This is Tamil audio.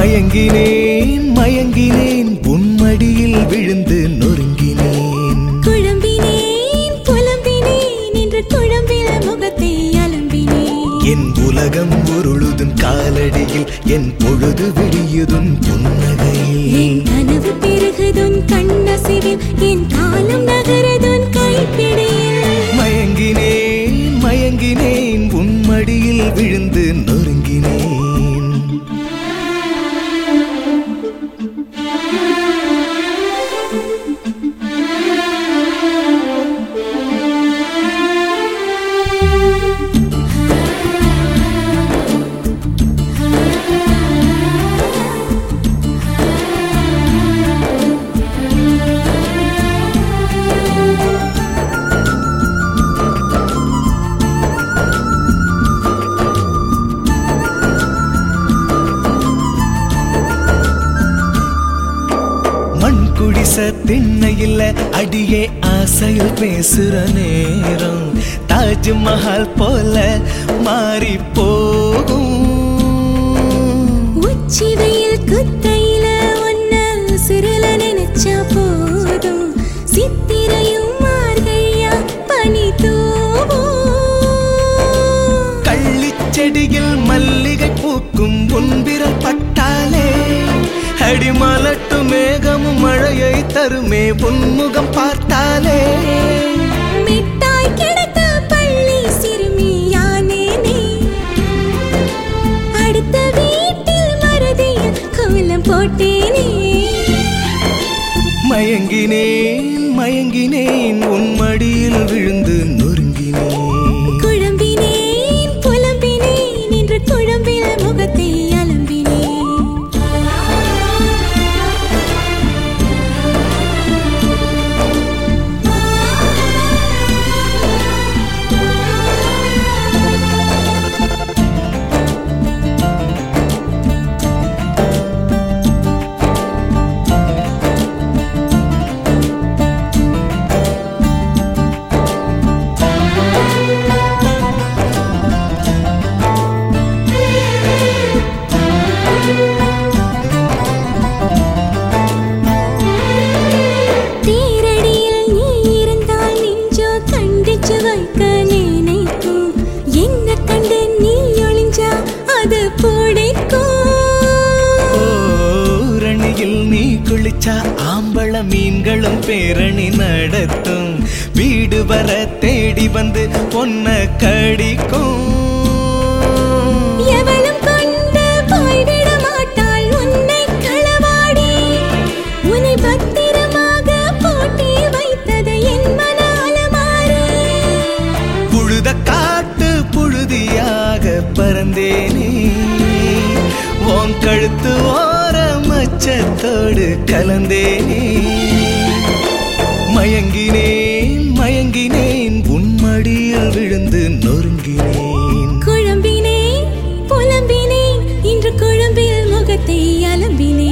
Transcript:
மயங்கினேன் மயங்கினேன் உன்மடியில் விழுந்து நொறுங்கினேன். குழம்பினேன் புலம்பினேன் என்று குழம்பில முகத்தை அலம்பினேன். என் உலகம் உருளுதும் காலடியில் என் பொழுது விடியுதும் புன்னகையில். என் கனவு பெருகுதுன் கண்ணசிவில் என் காலம் நகரதுன் கைப்பிடியில். மயங்கினேன் மயங்கினேன் உன்மடியில் விழுந்து நொறுங்கினேன். குடிச திண்ணையில் அடியே ஆசையில் பேசுற நேரம் தாஜ்மஹால் போல மாறி போகும். உச்சி வெயில் குத்தையில ஒன்ன சிறுல நினைச்சா போதும். சித்திரையும் மார்கழியா பனி தூவும். கள்ளிச்செடியில் மல்லிகை பூக்கும் உன்விரல் பட்டாலே அடிமலட்டு மேகமும் மழையை தருமே உன்முகம் பார்த்தாலே. மிட்டாய் கிடைத்த பள்ளி சிறுமியானேனே. அடுத்த வீட்டில் மறதியில் கோலம் போட்டேனே. மயங்கினேன் மயங்கினேன் உன்மடியில் விழுந்து நொறுங்கினேன். குழம்பினேன் புலம்பினேன் என்று குழம்பில முகத்தை அலம்பினேன். நீ குளிச்சா ஆம்பள மீன்களும் பேரணி நடத்தும். வீடு வர தேடி வந்து பொன்ன கடிக்கும். எவளும் கொண்டு போய்விட மாட்டாள் உன்னை களவாடி. உன்னை பத்திரமாக போட்டி வைத்தது என் மன அலமாரி. புழுத காட்டு புழுதியாக பறந்தேனே உன் கழுத்து ஓர மச்சத்தோடு கலந்தேனே. மயங்கினேன் மயங்கினேன் உன்மடியில் விழுந்து நொறுங்கினேன். குழம்பினேன் புலம்பினேன் இன்று குழம்பில் முகத்தை அலம்பினேன்.